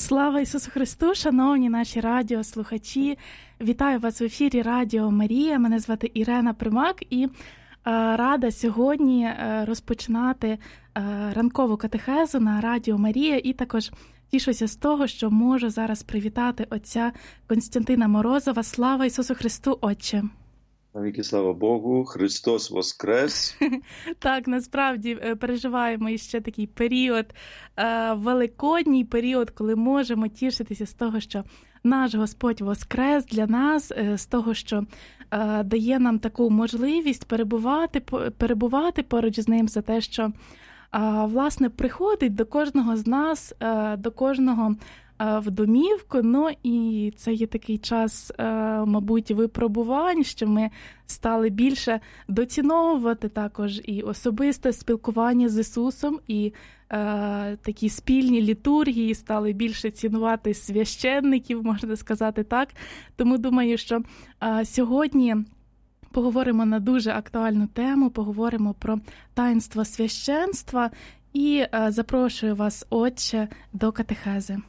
Слава Ісусу Христу, шановні наші радіослухачі. Вітаю вас в ефірі Радіо Марія. Мене звати Ірена Примак і рада сьогодні розпочинати ранкову катехезу на Радіо Марія. І також тішуся з того, що можу зараз привітати отця Костянтина Морозова. Слава Ісусу Христу, Отче! Навіки слава Богу, Христос воскрес! Так, насправді переживаємо іще такий період, великодній період, коли можемо тішитися з того, що наш Господь воскрес для нас, з того, що дає нам таку можливість перебувати поруч з ним, за те, що, власне, приходить до кожного з нас, до кожного в домівку, ну і це є такий час, мабуть, випробувань, що ми стали більше доціновувати також і особисте спілкування з Ісусом, і такі спільні літургії, стали більше цінувати священників, можна сказати так. Тому думаю, що сьогодні поговоримо на дуже актуальну тему, поговоримо про таїнство священства, і запрошую вас, Отче, до катехези.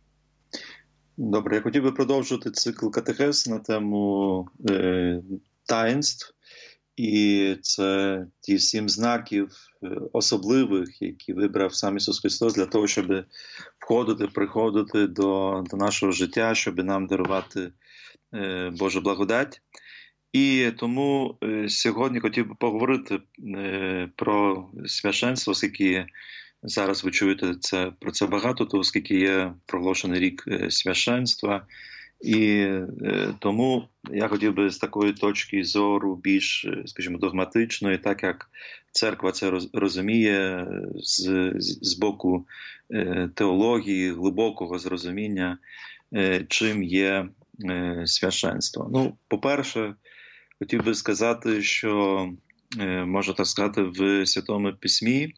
Добре, я хотів би продовжити цикл катехез на тему таїнств. І це ті 7 знаків особливих, які вибрав сам Ісус Христос для того, щоб приходити до нашого життя, щоб нам дарувати Божу благодать. І тому сьогодні хотів би поговорити про священство, оскільки зараз ви чуєте про це багато, то оскільки є проголошений рік священства. І тому я хотів би з такої точки зору більш, скажімо, догматичної, так як церква це розуміє з боку теології, глибокого зрозуміння, чим є священство. Ну, по-перше, хотів би сказати, що, можна так сказати, в Святому Письмі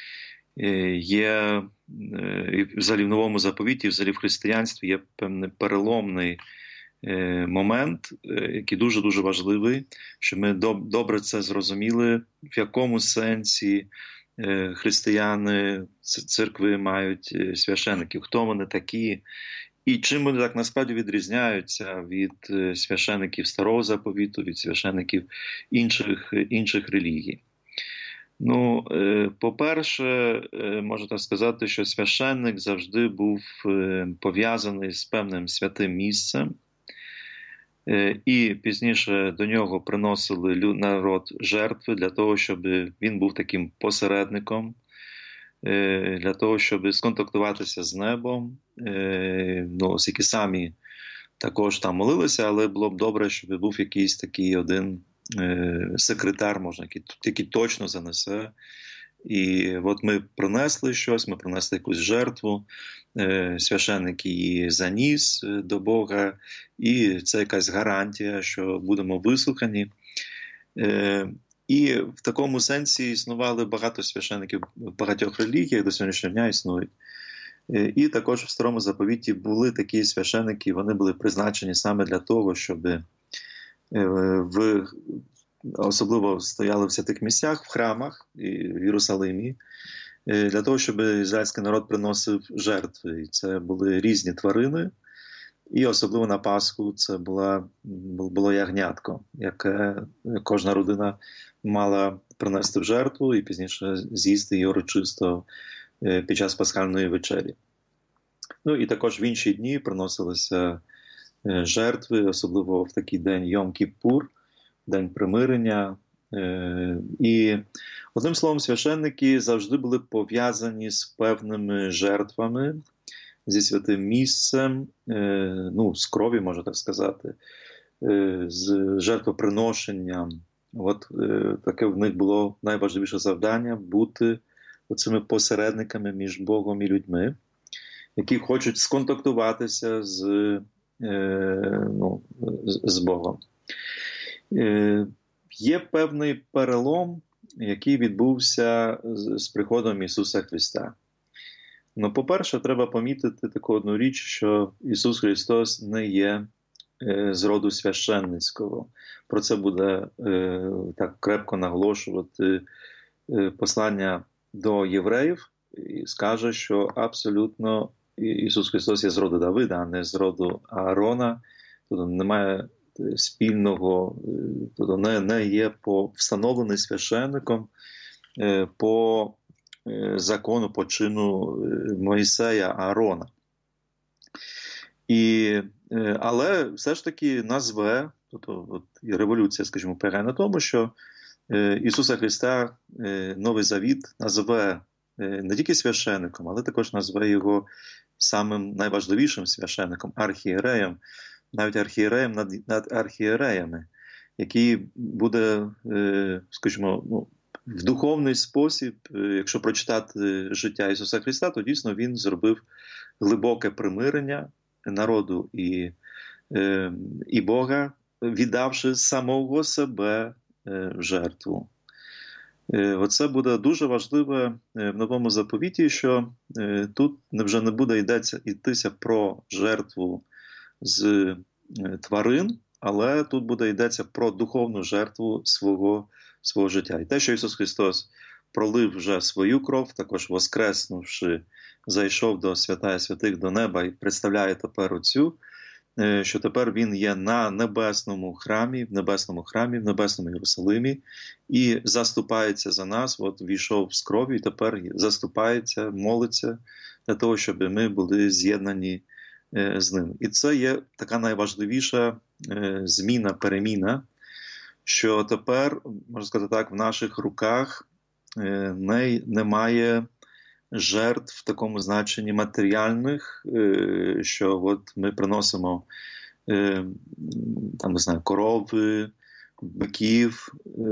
є, взагалі в Новому Заповіті, взагалі в християнстві є певний переломний момент, який дуже-дуже важливий, щоб ми добре це зрозуміли, в якому сенсі християни, церкви мають священиків, хто вони такі, і чим вони так насправді відрізняються від священиків Старого Заповіту, від священиків інших релігій. Ну, по-перше, можна так сказати, що священник завжди був пов'язаний з певним святим місцем, і пізніше до нього приносили народ жертви для того, щоб він був таким посередником, для того, щоб сконтактуватися з небом, ну, оскільки самі також там молилися, але було б добре, щоб був якийсь такий один секретар, можна, який точно занесе. І от ми принесли щось, ми принесли якусь жертву, священник її заніс до Бога, і це якась гарантія, що будемо вислухані. І в такому сенсі існували багато священиків в багатьох релігіях, до сьогоднішнього дня існують. І також в Старому Заповіті були такі священики, вони були призначені саме для того, щоб особливо стояли в святих місцях, в храмах і в Єрусалимі, для того, щоб ізраїльський народ приносив жертви. І це були різні тварини, і особливо на Пасху це було ягнятко, яке кожна родина мала принести в жертву і пізніше з'їсти її урочисто під час пасхальної вечері. Ну і також в інші дні приносилися жертви, особливо в такий день Йом-Кіпур, День примирення. І, одним словом, священники завжди були пов'язані з певними жертвами, зі святим місцем, ну, з крові, можна так сказати, з жертвоприношенням. От таке в них було найважливіше завдання – бути оцими посередниками між Богом і людьми, які хочуть сконтактуватися з Богом. Є певний перелом, який відбувся з приходом Ісуса Христа. Ну, по-перше, треба помітити таку одну річ, що Ісус Христос не є з роду священницького. Про це буде так крепко наголошувати послання до євреїв і скаже, що абсолютно Ісус Христос є з роду Давида, а не з роду Аарона, тобто немає спільного, тобто не є встановлений священником по закону, по чину Мойсея, Аарона. Але все ж таки назве, тобто от, і революція, скажімо, полягає на тому, що Ісуса Христа Новий Завіт назве не тільки священником, але також назве його самим найважливішим священником, архієреєм, навіть архієреєм над архієреями, який буде, скажімо, в духовний спосіб, якщо прочитати життя Ісуса Христа, то дійсно Він зробив глибоке примирення народу і Бога, віддавши самого себе в жертву. Оце буде дуже важливе в Новому Заповіті, що тут вже не буде йтися про жертву з тварин, але тут буде йдеться про духовну жертву свого життя. І те, що Ісус Христос пролив вже свою кров, також воскреснувши, зайшов до святая святих, до неба і представляє тепер оцю, що тепер Він є на небесному храмі, в небесному Єрусалимі, і заступається за нас, от війшов з кров'ю, і тепер заступається, молиться для того, щоб ми були з'єднані з Ним. І це є така найважливіша зміна, переміна, що тепер, можна сказати так, в наших руках немає жертв в такому значенні матеріальних, що от ми приносимо там, не знаю, корови, биків,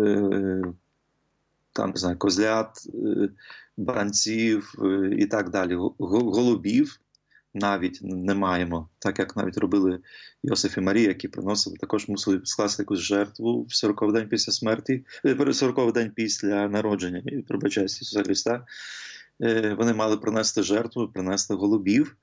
там, не знаю, козлят, баранців і так далі, голубів навіть не маємо, так як навіть робили Йосиф і Марія, які приносили, також мусили скласти якусь жертву в 40-й день після смерті, 40-й день після народження, пробачаюсь, Ісуса Христа. Вони мали принести жертву, принести голубів,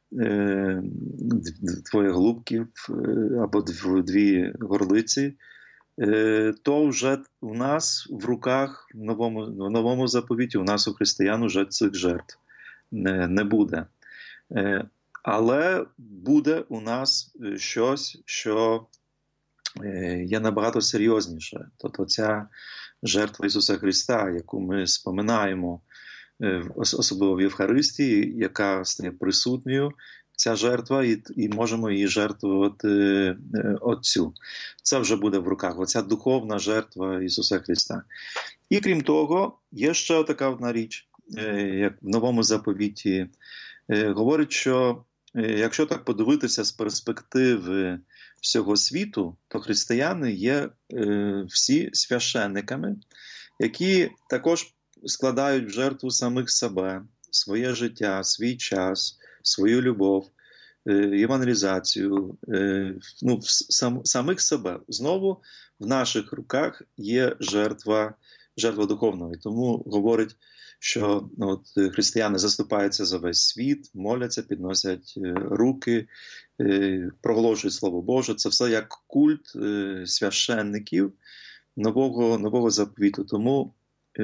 двоє голубків або дві горлиці, то вже у нас в руках в новому заповіті, у нас у християн вже цих жертв не буде. Але буде у нас щось, що є набагато серйозніше. Тобто ця жертва Ісуса Христа, яку ми споминаємо, особливо в Євхаристії, яка стає присутньою, ця жертва, і можемо її жертвувати Отцю. Це вже буде в руках, оця духовна жертва Ісуса Христа. І крім того, є ще така одна річ, як в Новому заповіті говорить, що якщо так подивитися з перспективи всього світу, то християни є всі священниками, які також складають в жертву самих себе, своє життя, свій час, свою любов, евангелізацію, самих себе. Знову в наших руках є жертва духовна. І тому говорить, що християни заступаються за весь світ, моляться, підносять руки, проголошують Слово Боже. Це все як культ священників нового заповіту. Тому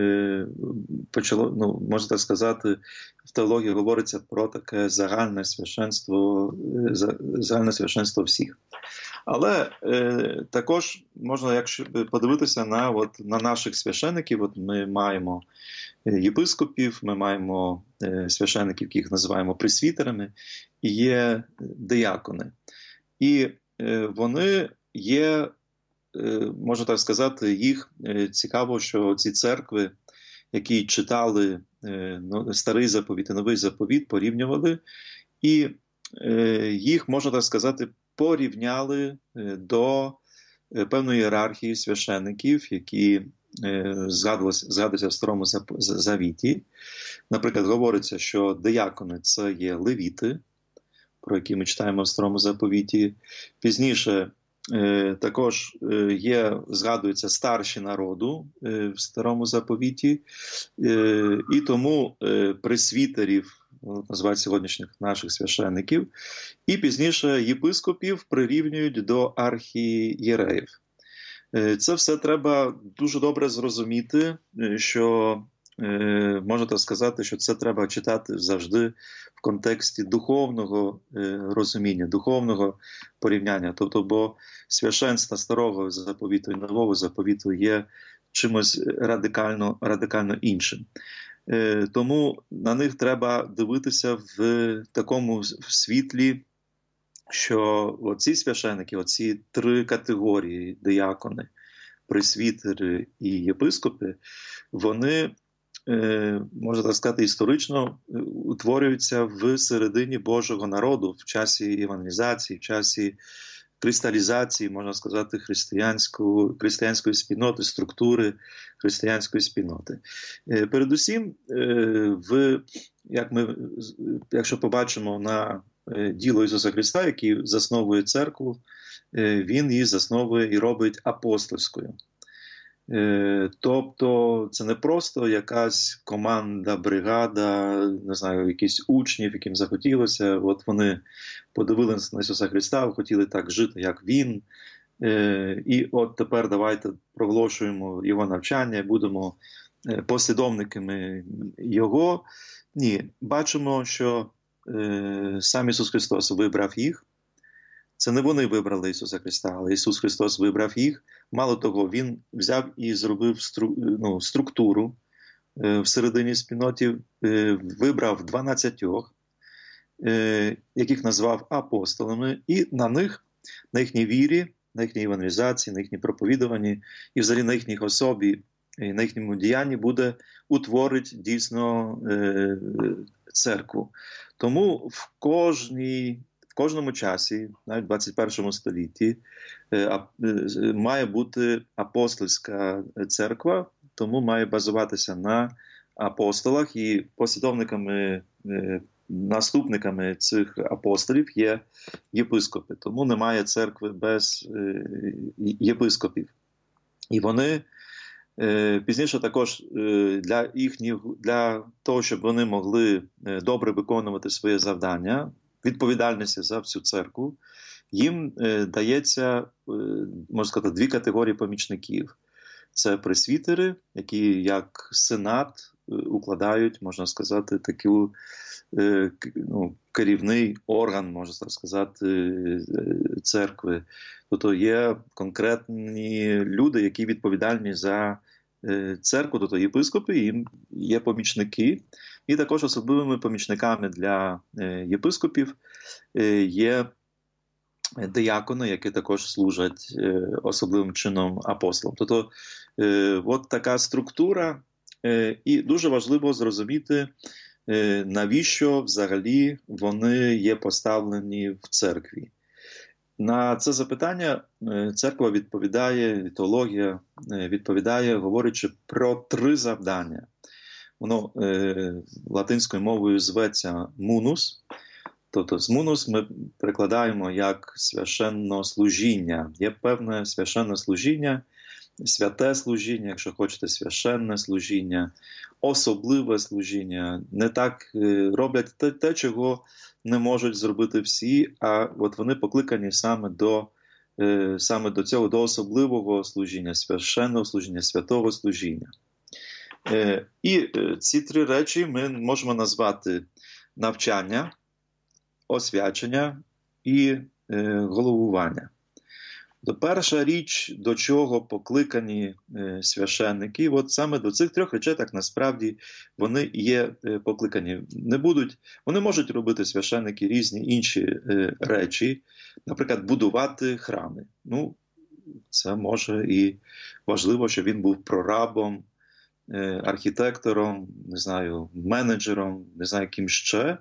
можна так сказати, в теології говориться про таке загальне священство всіх. Але також можна, якщо подивитися на наших священиків, ми маємо єпископів, ми маємо священиків, яких називаємо пресвітерами, і є диякони. І вони є, можна так сказати, їх цікаво, що ці церкви, які читали Старий заповіт і Новий заповіт, порівнювали, і їх, можна так сказати, порівняли до певної ієрархії священиків, які згадуються в Старому Завіті. Наприклад, говориться, що диякони – це є левіти, про які ми читаємо в Старому Заповіті. Пізніше також згадуються старші народу в Старому Заповіті, і тому пресвітерів, називають сьогоднішніх наших священиків, і пізніше єпископів прирівнюють до архієреїв. Це все треба дуже добре зрозуміти, що можна так сказати, що це треба читати завжди в контексті духовного розуміння, духовного порівняння. Тобто, бо священство старого заповіту і нового заповіту є чимось радикально іншим. Тому на них треба дивитися в такому світлі, що оці священики, оці три категорії – диякони, пресвітери і єпископи, вони, можна так сказати, історично утворюються в середині Божого народу в часі евангелізації, в часі кристалізації, можна сказати, християнської спільноти, структури християнської спільноти. Передусім, якщо побачимо на діло Ісуса Христа, який засновує церкву, він її засновує і робить апостольською. Тобто це не просто якась команда, бригада, не знаю, якісь учнів, яким захотілося. От вони подивилися на Ісуса Христа, хотіли так жити, як Він. І от тепер давайте проголошуємо Його навчання, будемо послідовниками Його. Ні, бачимо, що сам Ісус Христос вибрав їх. Це не вони вибрали Ісуса Христа, але Ісус Христос вибрав їх. Мало того, Він взяв і зробив структуру всередині спільноті, вибрав 12, яких назвав апостолами, і на них, на їхній вірі, на їхній евангелізації, на їхній проповідуванні і взагалі на їхній особі, і на їхньому діянні буде утворити дійсно церкву. Тому в кожному часі, навіть в 21 столітті, має бути апостольська церква, тому має базуватися на апостолах, і послідовниками, наступниками цих апостолів є єпископи. Тому немає церкви без єпископів. І вони пізніше також для того, щоб вони могли добре виконувати своє завдання, відповідальності за всю церкву, їм дається, можна сказати, 2 категорії помічників. Це пресвітери, які як сенат укладають, можна сказати, такий керівний орган, можна так сказати, церкви. Тобто є конкретні люди, які відповідальні за церкву, тобто єпископи, їм є помічники. І також особливими помічниками для єпископів є диякони, які також служать особливим чином апостолам. Тобто от така структура, і дуже важливо зрозуміти, навіщо взагалі вони є поставлені в церкві. На це запитання церква відповідає, теологія відповідає, говорячи про 3 завдання. Воно латинською мовою зветься «мунус». Тобто з «мунус» ми перекладаємо як священнослужіння. Є певне священне служіння, святе служіння, якщо хочете, священне служіння, особливе служіння. Не так роблять те, чого не можуть зробити всі, а от вони покликані саме до цього, до особливого служіння, священного служіння, святого служіння. І ці 3 речі ми можемо назвати навчання, освячення і головування. Перша річ, до чого покликані священники, от саме до цих 3 речей, так насправді, вони є покликані. Вони можуть робити священники різні інші речі, наприклад, будувати храми. Це може і важливо, щоб він був прорабом, архітектором, не знаю, менеджером, не знаю, ким ще.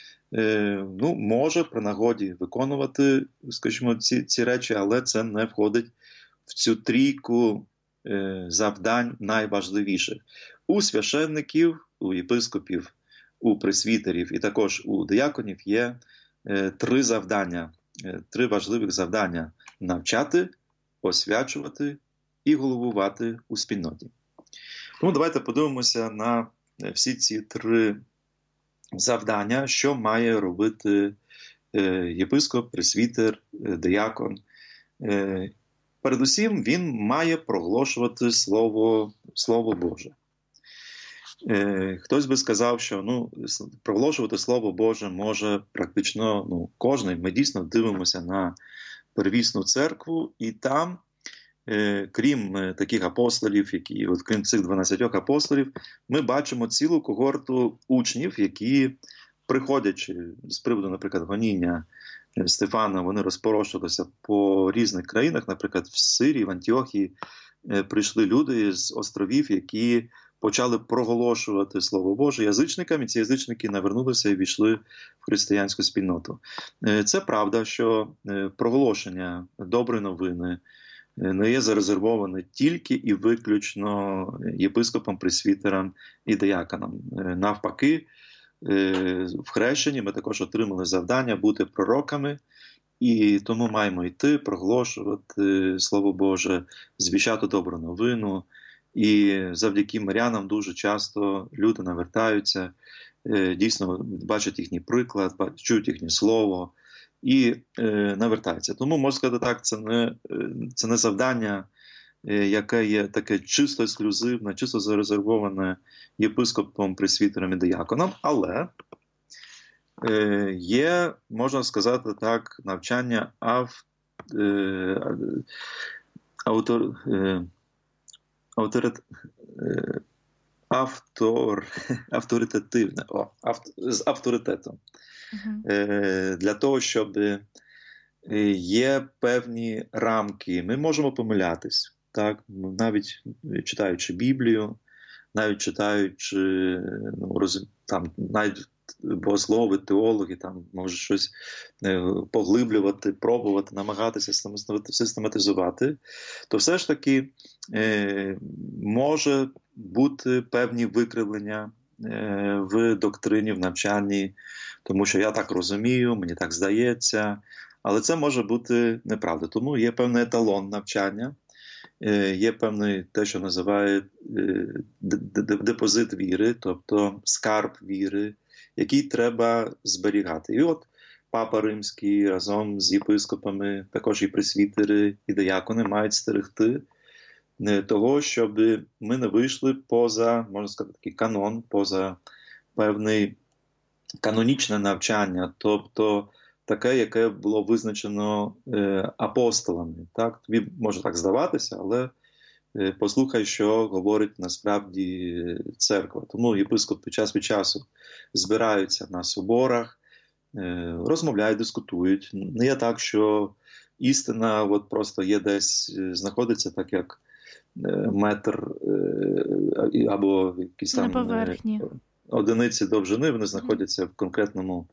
Може при нагоді виконувати, скажімо, ці речі, але це не входить в цю 3 завдань найважливіших. У священників, у єпископів, у пресвітерів і також у дияконів є 3 завдання, 3 важливих завдання – навчати, освячувати і головувати у спільноті. Тому давайте подивимося на всі ці 3 завдання, що має робити єпископ, пресвітер, диякон. Передусім, він має проголошувати Слово Боже. Хтось би сказав, що проголошувати Слово Боже може практично кожен. Ми дійсно дивимося на первісну церкву, і там, крім таких апостолів, крім цих 12 апостолів, ми бачимо цілу когорту учнів, які, приходячи з приводу, наприклад, гоніння Стефана, вони розпорошилися по різних країнах, наприклад, в Сирії, в Антіохії прийшли люди з островів, які почали проголошувати Слово Боже язичникам, і ці язичники навернулися і війшли в християнську спільноту. Це правда, що проголошення доброї новини не є зарезервоване тільки і виключно єпископам, пресвітерам і дияконам. Навпаки, в хрещенні ми також отримали завдання бути пророками, і тому маємо йти, проголошувати Слово Боже, звіщати добру новину. І завдяки мирянам дуже часто люди навертаються, дійсно бачать їхній приклад, чують їхнє слово і навертаються. Тому, можна сказати так, це не завдання, яке є таке чисто ексклюзивне, чисто зарезервоване єпископом, пресвітером і дияконом, але є, можна сказати так, навчання авторитетивне, з авторитетом. Для того, щоб є певні рамки. Ми можемо помилятись, так? Навіть читаючи Біблію, навіть читаючи, навіть богослови, теологи, там можуть щось поглиблювати, пробувати, намагатися систематизувати, то все ж таки може бути певні викривлення в доктрині, в навчанні, тому що я так розумію, мені так здається, але це може бути неправда. Тому є певний еталон навчання, є певний те, що називають депозит віри, тобто скарб віри, який треба зберігати. І от Папа Римський разом з єпископами, також і пресвітери, і диякони мають стерегти того, щоб ми не вийшли поза, можна сказати, такий канон, поза певне канонічне навчання, тобто таке, яке було визначено апостолами. Так? Тобі може так здаватися, але послухай, що говорить насправді церква. Тому єпископи час від часу збираються на соборах, розмовляють, дискутують. Не є так, що істина от просто є десь, знаходиться так, як метр або якісь там одиниці довжини, вони знаходяться в конкретному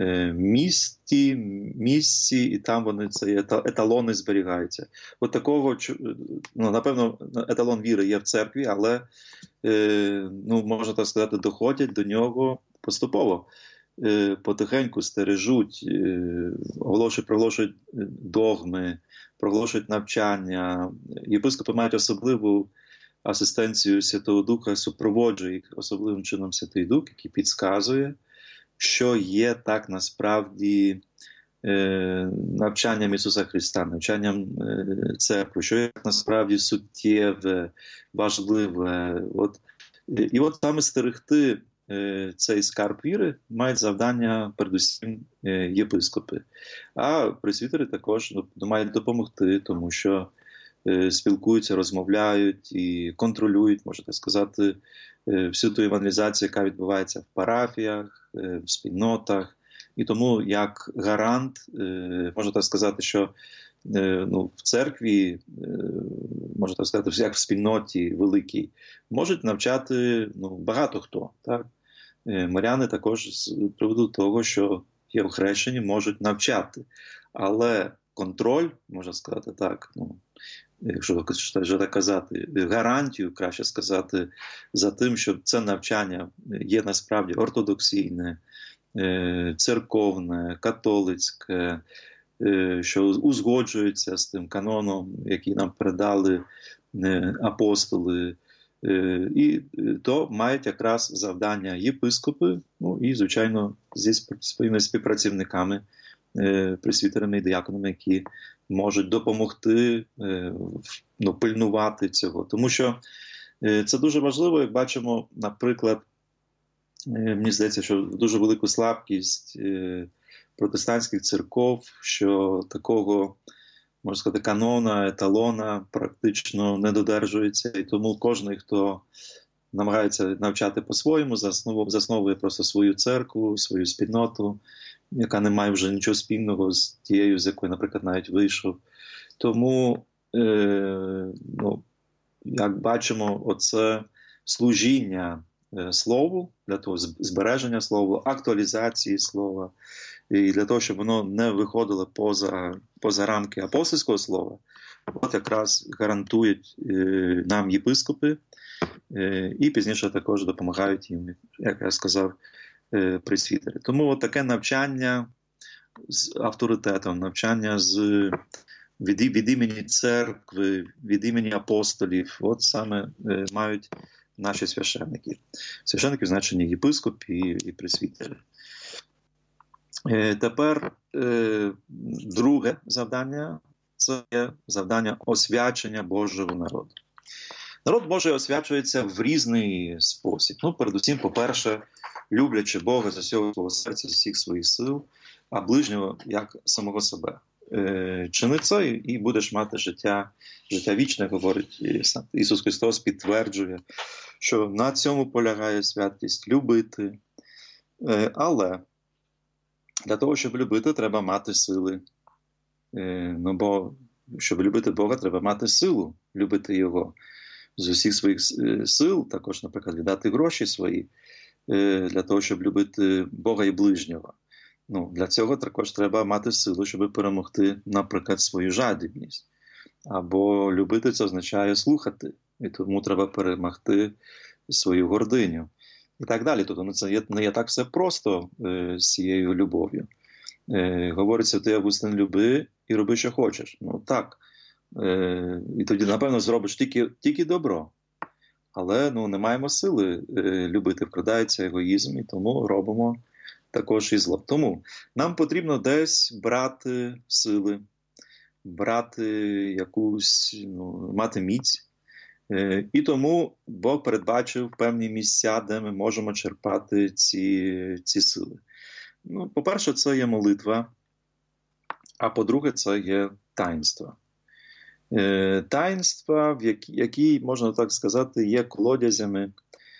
місці, і там вони, це еталони зберігаються. От такого, напевно, еталон віри є в церкві, але, можна так сказати, доходять до нього поступово. Потихеньку стережуть, проголошують догми, проголошують навчання. Єпископи мають особливу асистенцію Святого Духа, супроводжує їх особливим чином Святий Дух, який підказує, що є так насправді навчанням Ісуса Христа, навчанням церкви, що є насправді суттєве, важливе. І от саме стерегти цей скарб віри мають завдання передусім єпископи. А пресвітери також мають допомогти, тому що спілкуються, розмовляють і контролюють, можна так сказати, всю ту евангелізацію, яка відбувається в парафіях, в спільнотах. І тому як гарант, можна так сказати, що в церкві, можна так сказати, як в спільноті великій, можуть навчати багато хто. Так? Миряни також з приводу того, що є в хрещенні, можуть навчати. Але контроль, можна сказати так, якщо вже так казати, гарантію, краще сказати, за тим, що це навчання є насправді ортодоксійне, церковне, католицьке, що узгоджується з тим каноном, який нам передали апостоли, і то мають якраз завдання єпископи, і, звичайно, зі своїми співпрацівниками, пресвітерами і дияконами, які можуть допомогти пильнувати цього. Тому що Це дуже важливо, як бачимо, наприклад, мені здається, що дуже велику слабкість протестантських церков, що такого, можна сказати, канона, еталона практично не додержується. І тому кожен, хто намагається навчати по-своєму, засновує просто свою церкву, свою спільноту, яка не має вже нічого спільного з тією, з якої, наприклад, навіть вийшов. Тому, як бачимо, оце служіння слову, для того збереження слова, актуалізації слова, і для того, щоб воно не виходило поза рамки апостольського слова, от якраз гарантують нам єпископи, і пізніше також допомагають їм, як я сказав, пресвітери. Тому от таке навчання з авторитетом, навчання від імені церкви, від імені апостолів, от саме мають наші священники. Священники в значенні єпископ і пресвітери. Тепер друге завдання – це завдання освячення Божого народу. Народ Божий освячується в різний спосіб. Передусім, по-перше, люблячи Бога за всього свого серця, за всіх своїх сил, а ближнього як самого себе. Чини це і будеш мати життя вічне, говорить Ісус Христос, підтверджує, що на цьому полягає святість – любити. Але для того, щоб любити, треба мати сили. Бо щоб любити Бога, треба мати силу любити Його. З усіх своїх сил, також, наприклад, віддати гроші свої, для того, щоб любити Бога і ближнього. Для цього також треба мати силу, щоб перемогти, наприклад, свою жадібність. Або любити – це означає слухати, і тому треба перемогти свою гординю. І так далі. Тобто це не є так все просто з цією любов'ю. Говориться, ти, Августин, люби і роби, що хочеш. Так. І тоді, напевно, зробиш тільки добро. Але не маємо сили любити, вкрадається егоїзм, і тому робимо також і зло. Тому нам потрібно десь брати сили, брати мати міць. І тому Бог передбачив певні місця, де ми можемо черпати ці сили. По-перше, це є молитва, а по-друге, це є таїнства. Таїнства, які, можна так сказати, є колодязями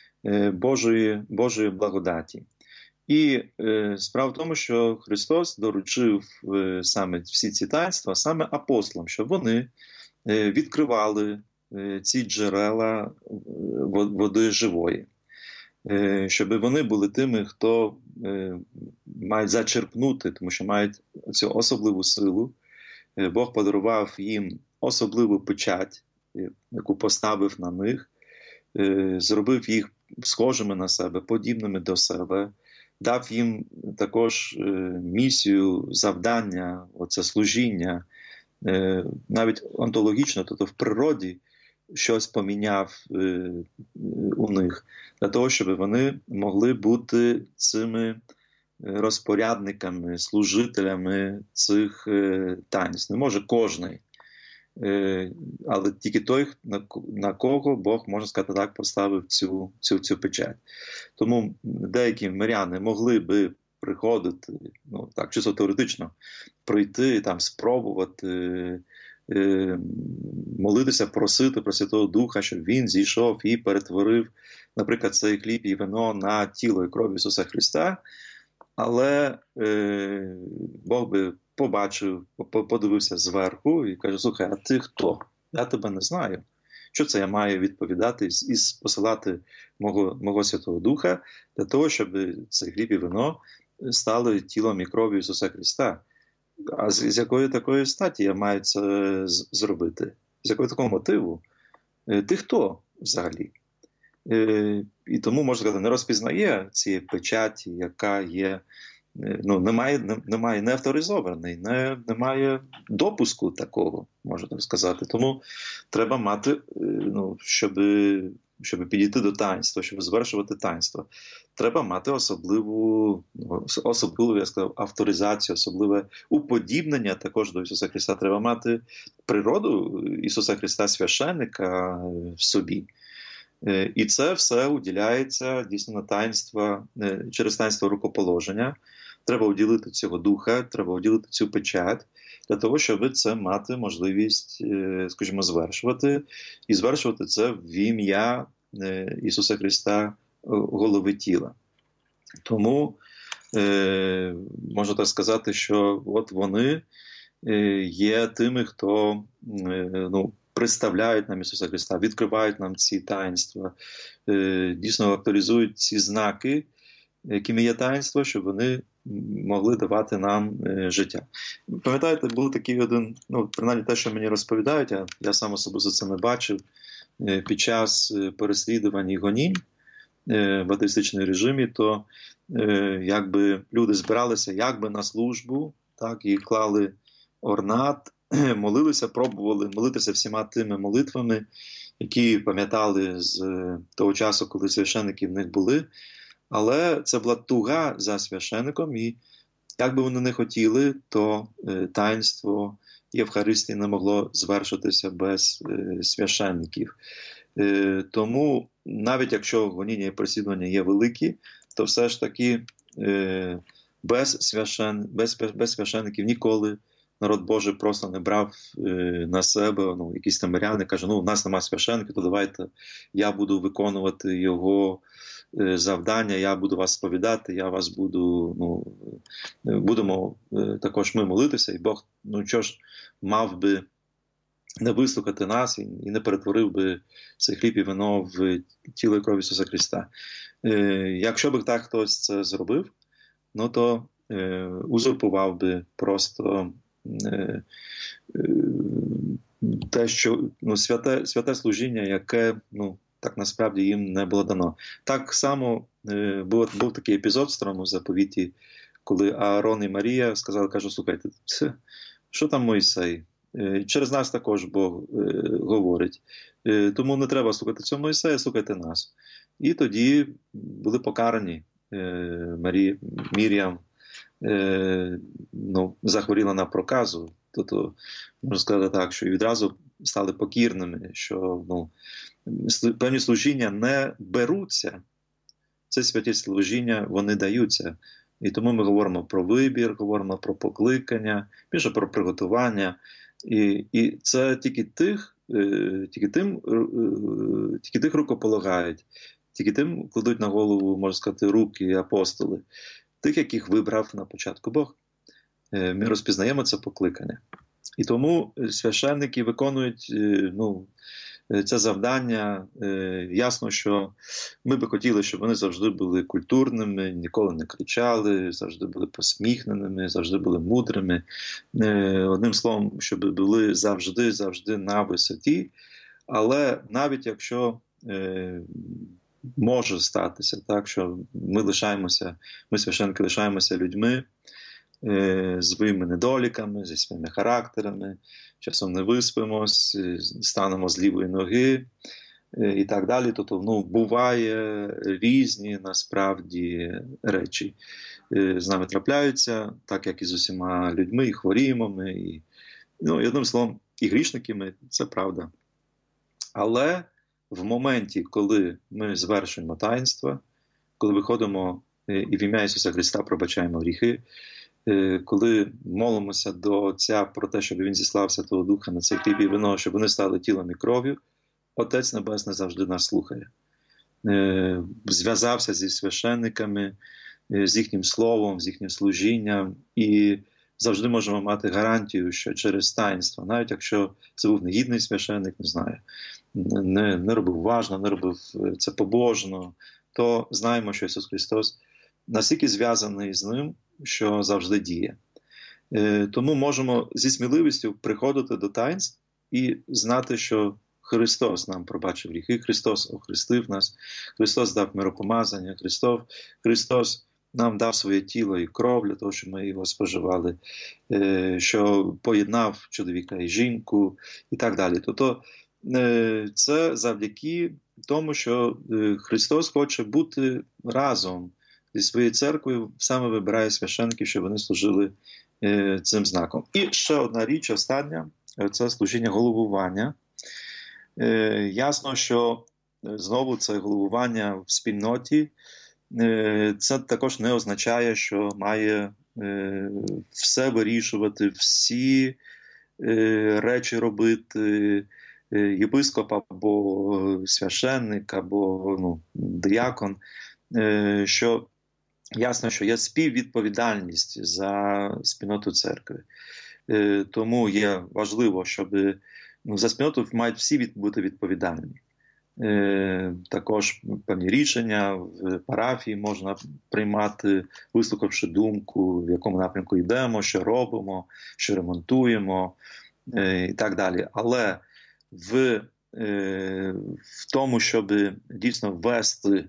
Божої благодаті. І справа в тому, що Христос доручив саме всі ці таїнства саме апостолам, щоб вони відкривали ці джерела води живої. Щоб вони були тими, хто мають зачерпнути, тому що мають цю особливу силу. Бог подарував їм особливу печать, яку поставив на них, зробив їх схожими на себе, подібними до себе, дав їм також місію, завдання, оце служіння, навіть онтологічно, тобто в природі щось поміняв у них, для того, щоб вони могли бути цими розпорядниками, служителями цих таїнств. Не може кожний, але тільки той, на кого Бог, можна сказати так, поставив цю печать. Тому деякі миряни могли би приходити, так, чисто теоретично, прийти, спробувати, молитися, просити про Святого Духа, щоб Він зійшов і перетворив, наприклад, цей хліб і вино на тіло і кров Ісуса Христа, але Бог би побачив, подивився зверху і каже: слухай, а ти хто? Я тебе не знаю. Що це я маю відповідати і посилати мого Святого Духа для того, щоб цей хліб і вино стали тілом і кров'ю Ісуса Христа? А з якої такої статі я маю це зробити? З якого такого мотиву? Ти хто взагалі? І тому, можна сказати, не розпізнає цієї печаті, яка є, немає не авторизований, немає допуску такого, можна так сказати. Тому треба мати, щоб підійти до таїнства, щоб звершувати таїнство, треба мати особливу, я сказав, авторизацію, особливе уподібнення також до Ісуса Христа. Треба мати природу Ісуса Христа, священника в собі. І це все уділяється дійсно на таїнство, через таїнство рукоположення. Треба уділити цього духа, треба уділити цю печать, для того, щоб це мати можливість, скажімо, звершувати. І звершувати це в ім'я Ісуса Христа, голови тіла. Тому можна так сказати, що от вони є тими, хто представляють нам Ісуса Христа, відкривають нам ці таїнства, дійсно актуалізують ці знаки, якими є таїнство, щоб вони могли давати нам життя. Пам'ятаєте, був такий один, принаймні те, що мені розповідають, я сам особисто це не бачив, під час переслідувань і гонінь в атеїстичному режимі, то якби люди збиралися якби на службу, так, і клали орнат, молилися, пробували молитися всіма тими молитвами, які пам'ятали з того часу, коли священники в них були. Але це була туга за священником, і як би вони не хотіли, то таїнство Євхаристії не могло звершитися без священників. Тому навіть якщо гоніння і переслідування є великі, то все ж таки без священників ніколи народ Божий просто не брав на себе, якісь там миряни, каже, у нас немає священників, то давайте я буду виконувати його завдання, я буду вас сповідати, я вас будемо також ми молитися, і Бог, чого ж мав би не вислухати нас і не перетворив би цей хліб і вино в тіло і кров Ісуса Христа. Якщо б так хтось це зробив, то узурпував би просто те, що святе служіння, яке так насправді їм не було дано. Так само був такий епізод в Старому Заповіті, коли Аарон і Марія сказали, кажуть, слухайте, що там Мойсей? Через нас також Бог говорить. Тому не треба слухати цього Мойсея, слухайте нас. І тоді були покарані. Мір'ям захворіла на проказу. Тобто, можна сказати так, що і відразу стали покірними, що певні служіння не беруться. Це святі служіння, вони даються. І тому ми говоримо про вибір, говоримо про покликання, більше про приготування. І це тільки тих рукополагають, тільки тим кладуть на голову, можна сказати, руки апостоли, тих, яких вибрав на початку Бог. Ми розпізнаємо це покликання. І тому священники виконують це завдання. Ясно, що ми би хотіли, щоб вони завжди були культурними, ніколи не кричали, завжди були посміхненими, завжди були мудрими. Одним словом, щоб були завжди на висоті. Але навіть якщо може статися так, що ми священники лишаємося людьми, з своїми недоліками, зі своїми характерами, часом не виспимось, станемо з лівої ноги і так далі. Тобто, буває різні насправді речі. З нами трапляються, так як і з усіма людьми, і хворіємо ми, і одним словом, і грішники ми, це правда. Але в моменті, коли ми звершуємо таїнство, коли виходимо і в ім'я Ісуса Христа пробачаємо гріхи, коли молимося до Отця про те, щоб Він зіслав Святого Духа на цей хліб і вино, щоб вони стали тілом і кров'ю, Отець Небесний завжди нас слухає. Зв'язався зі священниками, з їхнім словом, з їхнім служінням, і завжди можемо мати гарантію, що через таїнство, навіть якщо це був негідний священник, не знаю, не робив важно, не робив це побожно, то знаємо, що Ісус Христос настільки зв'язаний з ним, що завжди діє. Тому можемо зі сміливістю приходити до таїнств і знати, що Христос нам пробачив гріхи, Христос охрестив нас, Христос дав миропомазання, Христос нам дав своє тіло і кров для того, щоб ми його споживали, що поєднав чоловіка і жінку і так далі. Тобто це завдяки тому, що Христос хоче бути разом зі своєю церквою, саме вибирає священників, щоб вони служили цим знаком. І ще одна річ, остання, це служіння головування. Ясно, що знову це головування в спільноті. Це також не означає, що має все вирішувати, всі речі робити єпископ або священник, або диякон, що ясно, що є співвідповідальність за спільноту церкви. Тому є важливо, щоб за спільноту мають всі бути відповідальні. Також певні рішення в парафії можна приймати, вислухавши думку, в якому напрямку йдемо, що робимо, що ремонтуємо і так далі. Але в тому, щоб дійсно вести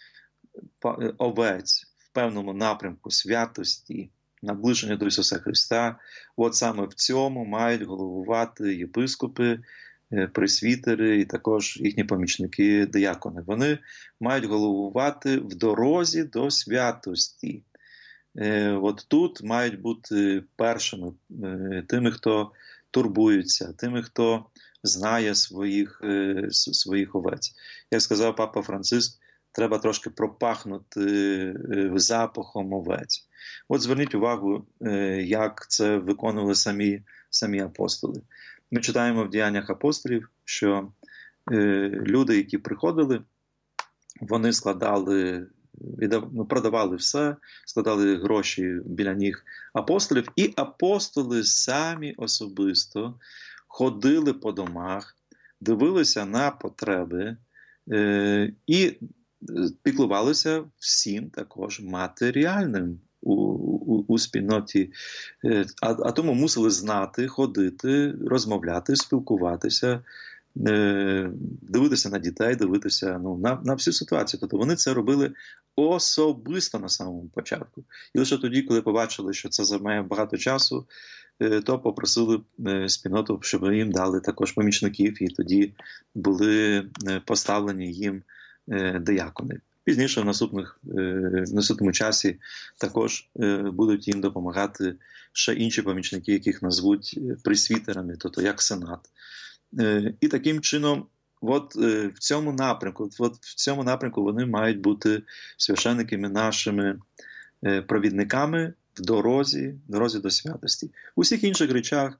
овець в певному напрямку святості, наближення до Ісуса Христа, от саме в цьому мають головувати єпископи, пресвітери і також їхні помічники, диякони. Вони мають головувати в дорозі до святості. От тут мають бути першими тими, хто турбується, тими, хто знає своїх овець. Як сказав папа Франциск, треба трошки пропахнути запахом овець. От зверніть увагу, як це виконували самі апостоли. Ми читаємо в Діяннях апостолів, що люди, які приходили, вони продавали все, складали гроші біля ніг апостолів, і апостоли самі особисто ходили по домах, дивилися на потреби і піклувалися всім також матеріальним у спільноті, а тому мусили знати, ходити, розмовляти, спілкуватися, дивитися на дітей, дивитися на всю ситуацію. Тобто вони це робили особисто на самому початку. І лише тоді, коли побачили, що це займає багато часу, то попросили спільноту, щоб їм дали також помічників, і тоді були поставлені їм диякони. Пізніше в наступному часі також будуть їм допомагати ще інші помічники, яких назвуть пресвітерами, тобто як сенат. І таким чином, в цьому напрямку вони мають бути священниками, нашими провідниками в дорозі до святості. У всіх інших речах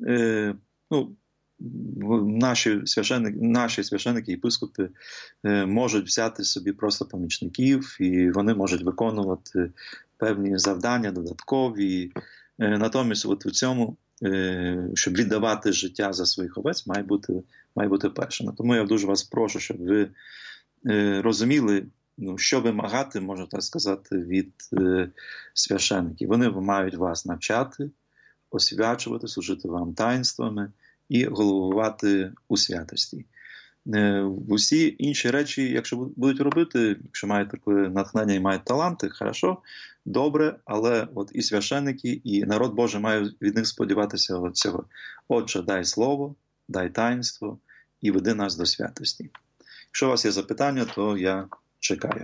наші священники, єпископи можуть взяти собі просто помічників, і вони можуть виконувати певні завдання додаткові. Натомість у цьому, щоб віддавати життя за своїх овець, має бути першим. Тому я дуже вас прошу, щоб ви розуміли, що вимагати, можна так сказати, від священників. Вони мають вас навчати, освячувати, служити вам таїнствами і головувати у святості. Усі інші речі, якщо будуть робити, якщо мають таке натхнення і мають таланти, хорошо, добре, але і священники, і народ Божий має від них сподіватися цього. Отче, дай слово, дай таїнство і веди нас до святості. Якщо у вас є запитання, то я чекаю.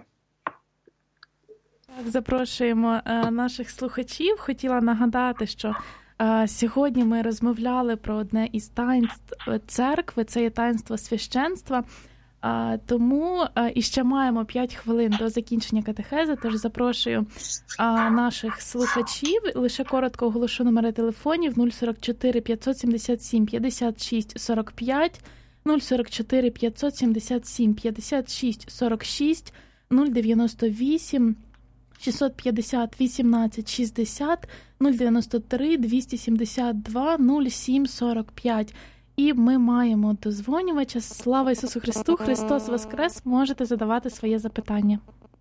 Так, запрошуємо наших слухачів. Хотіла нагадати, що сьогодні ми розмовляли про одне із таїнств церкви, це є таїнство священства. Тому іще маємо 5 хвилин до закінчення катехези, тож запрошую наших слухачів. Лише коротко оголошу номери телефонів 044 577 56 45, 044 577 56 46, 098 650 18 60, 093 272 07 45. І ми маємо дозвонювача. Слава Ісусу Христу! Христос Воскрес! Можете задавати своє запитання.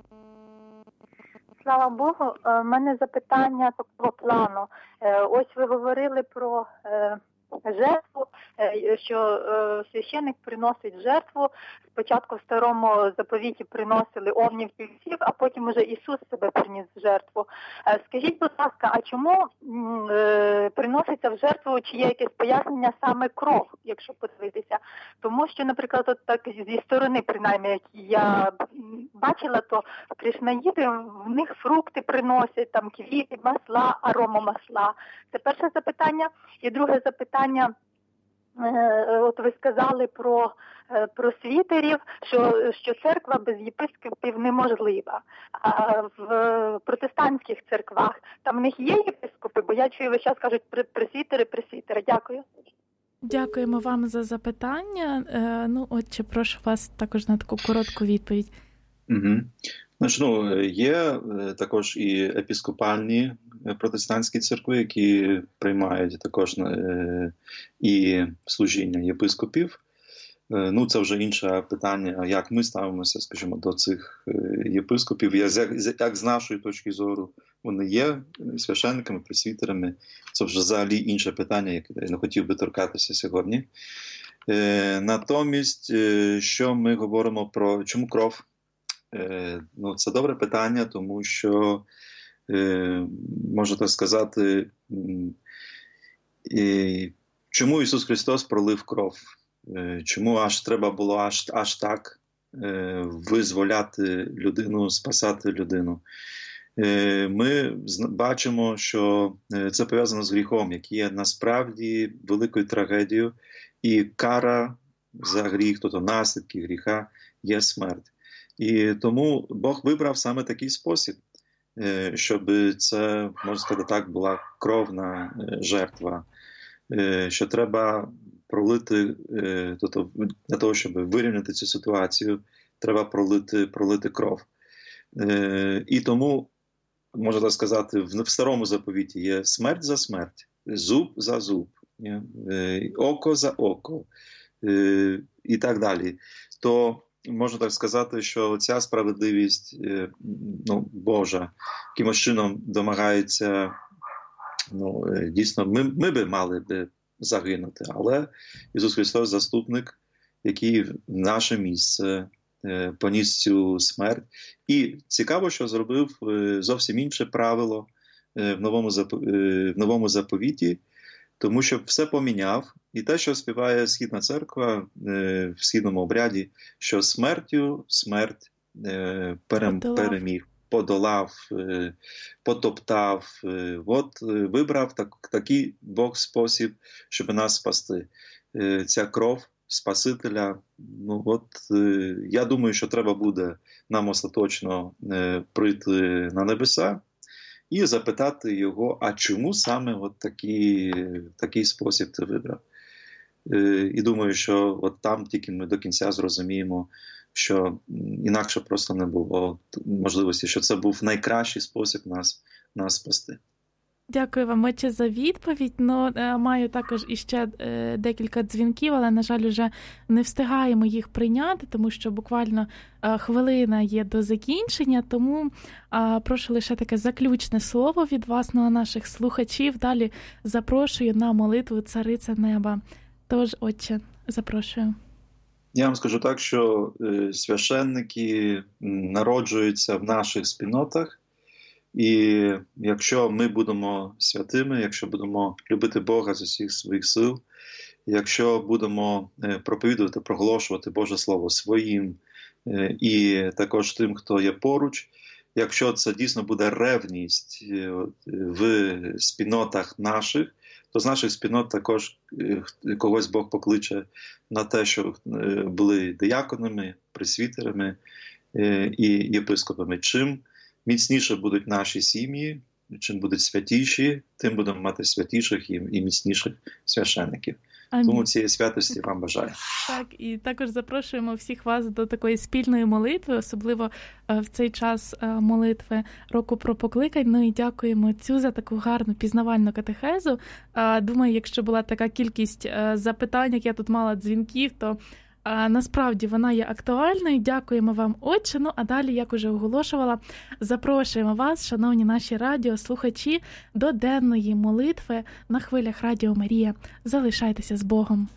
Слава Богу! У мене запитання такого плану. Ось ви говорили про жертву, що священик приносить жертву. Спочатку в старому заповіті приносили овнів тільців, а потім уже Ісус себе приніс в жертву. Скажіть, будь ласка, а чому приноситься в жертву, чи є якесь пояснення саме кров, якщо подивитися? Тому що, наприклад, от так зі сторони, принаймні, як я бачила, то кришнаїди, в них фрукти приносять, там квіти, масла, аромамасла. Це перше запитання. І друге запитання. от ви сказали про просвітерів, що церква без єпископів неможлива. А в протестантських церквах там в них є єпископи, бо я чую, весь час кажуть пресвітери. Дякую. Дякуємо вам за запитання. Отче, прошу вас також на таку коротку відповідь. Угу. Є також і епіскопальні протестантські церкви, які приймають також і служіння єпископів. Це вже інше питання, як ми ставимося, скажімо, до цих єпископів. Як з нашої точки зору вони є священниками, пресвітерами. Це вже взагалі інше питання, яке я не хотів би торкатися сьогодні. Натомість, що ми говоримо про чому кров? Це добре питання, тому що, можна так сказати, чому Ісус Христос пролив кров? Чому треба було аж так визволяти людину, спасати людину? Ми бачимо, що це пов'язано з гріхом, який є насправді великою трагедією, і кара за гріх, тобто наслідки гріха, є смерть. І тому Бог вибрав саме такий спосіб, щоб це, можна сказати так, була кровна жертва, що треба пролити, тобто для того, щоб вирівняти цю ситуацію, треба пролити кров. І тому, можна так сказати, в старому заповіті є смерть за смерть, зуб за зуб, око за око і так далі. То можна так сказати, що ця справедливість Божа якимось чином домагається, дійсно, ми би мали би загинути, але Ісус Христос заступник, який в наше місце поніс цю смерть. І цікаво, що зробив зовсім інше правило в новому заповіті, тому що все поміняв. І те, що співає Східна церква в східному обряді, що смертю смерть переміг, подолав, потоптав. Вибрав такий Бог спосіб, щоб нас спасти. Ця кров Спасителя, я думаю, що треба буде нам остаточно прийти на небеса і запитати його, а чому саме такий спосіб ти вибрав? І думаю, що там тільки ми до кінця зрозуміємо, що інакше просто не було можливості, що це був найкращий спосіб нас спасти. Дякую вам, отче, за відповідь. Маю також іще декілька дзвінків, але, на жаль, вже не встигаємо їх прийняти, тому що буквально хвилина є до закінчення, тому прошу лише таке заключне слово від вас, наших слухачів. Далі запрошую на молитву Цариця Неба. Тож, отче, запрошую. Я вам скажу так, що священники народжуються в наших спільнотах, і якщо ми будемо святими, якщо будемо любити Бога з усіх своїх сил, якщо будемо проповідувати, проголошувати Боже Слово своїм і також тим, хто є поруч, якщо це дійсно буде ревність в спільнотах наших, то з наших спільнот також когось Бог покличе на те, що були дияконами, пресвітерами і єпископами. Чим міцніше будуть наші сім'ї, чим будуть святіші, тим будемо мати святіших і міцніших священників. Амінь. Тому цієї святості вам бажаю. Так, і також запрошуємо всіх вас до такої спільної молитви, особливо в цей час молитви року про покликань. І дякуємо Отцю за таку гарну пізнавальну катехезу. Думаю, якщо була така кількість запитань, як я тут мала дзвінків, то насправді вона є актуальною. Дякуємо вам, отче. А далі, як уже оголошувала, запрошуємо вас, шановні наші радіослухачі, до денної молитви на хвилях Радіо Марія. Залишайтеся з Богом.